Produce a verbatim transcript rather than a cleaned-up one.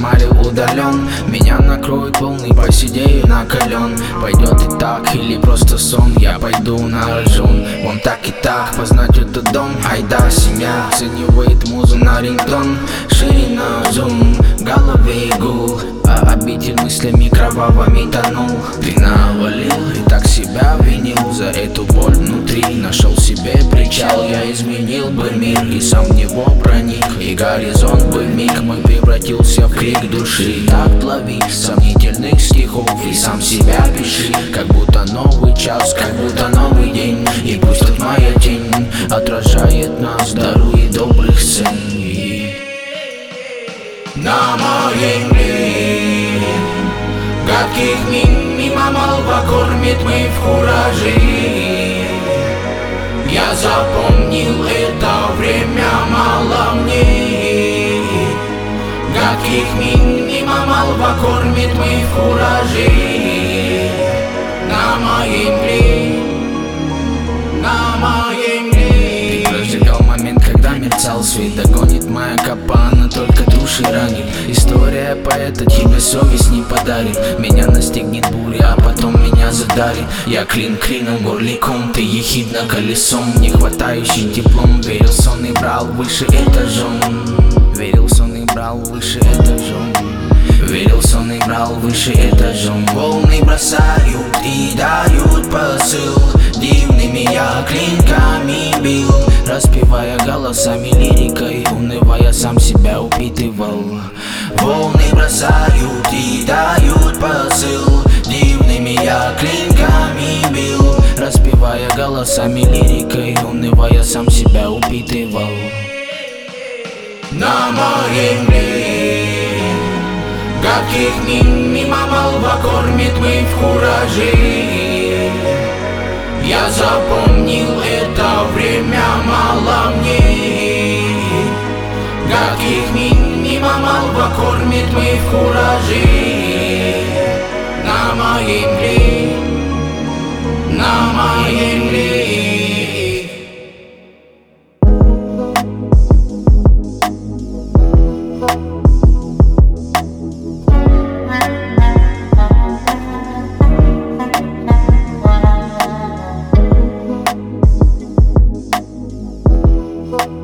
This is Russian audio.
кошмаре удален. Меня накроет волны, посидею накален. Пойдет и так, или просто сон, я пойду на рожон. Вам так и так познать этот дом. Айда, семья оценивает музу на рингтон. Ширина зум, в голове гул, а обитель мыслями кровавыми тонул. Ты навалил и так себя винил за эту боль внутри. Нашел себе причал, я изменил бы мир и сам в него проник. И горизонт бы миг мой превратился в крик души. Так лови сомнительных стихов и сам себя пиши. Как будто новый час, как будто новый день. И пусть тут моя тень отражает нас, дарует добрых сцен. На моей земле гадких мин мимо молва кормит мы в куражи. Я запомнил это время, мало мне. Гадких мин мимо молва кормит мы в куражи. На моей земле, на моей земле. Ты прожигал момент, когда мерцал свет. Догонит моя капана, только души ранит. История поэта тебе совесть не подарит. Меня настигнет буря, а потом меня задарит. Я клин клином, горликом, ты ехидно колесом. Не хватающим теплом, верил сон и брал выше этажом. Верил сон и брал выше этажом. Верил сон и брал выше этажом. Волны бросают и дают посыл. Дивными я клинками бил, распевая голосами лирикой, унывая сам себя упитывал. Волны бросают и дают посыл. Дивными я клинками бил, распевая голосами лирикой, унывая сам себя упитывал. На моей земле гадких мин мимо молва кормит мы в куражи. Я запомнил это время, мало мне. Гадких мин мимо молва кормит мы в куражи. На моей земле, на моей земле. We'll be right back.